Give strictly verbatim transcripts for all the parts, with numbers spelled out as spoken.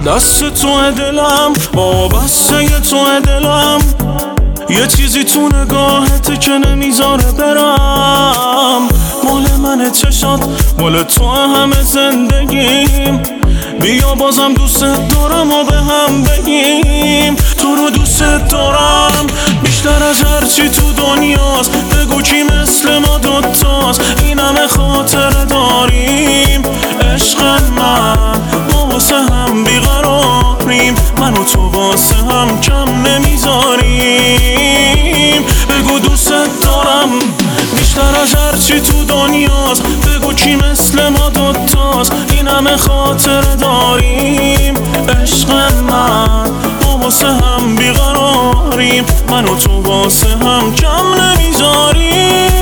دست تو دلم، وابسته تو دلم، یه چیزی تو نگاهت که نمیذاره برم. مال من چشات، مال تو همه زندگیم. بیا بازم دوست دارم و به هم بگیم تو رو دوست دارم بیشتر از هرچی تو دنیاست. بگو کی مثل ما دوتاست، این همه خاطر داریم. عشق من، ما واسه هم بیقراریم، من و تو واسه هم کم نمیذاریم. بگو دوست دارم بیشتر از هرچی تو دنیاست. بگو کی مثل ما دوتاست، این همه خاطر داریم. عشق من، ما واسه هم بیقراریم، من و تو واسه هم کم نمیذاریم.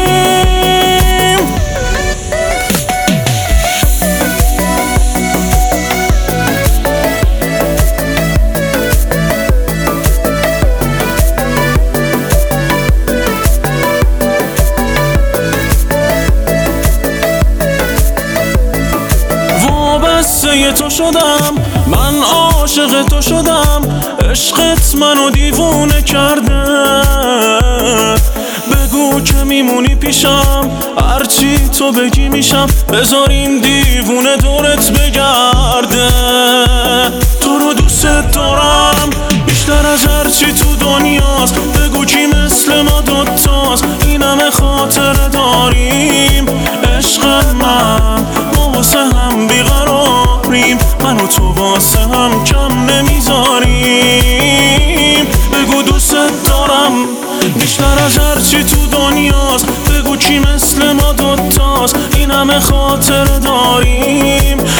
وابسته تو شدم، من عاشق تو شدم. عشقت منو دیوونه کرده. بگو که میمونی پیشم، هرچی تو بگی میشم. بذار این دیوونه دورت بگرده. تو رو دوست دارم بیشتر از هرچی تو دنیاست. بگو کی مثل ما دوتاست، این همه خاطر داریم. عشق من، ما واسه هم بیقراریم، من و تو واسه هم کم نمیذاریم. بگو دوست دارم بیشتر از هرچی تو دنیاست. بگو کی مثل ما دوتاست، این همه خاطر داریم.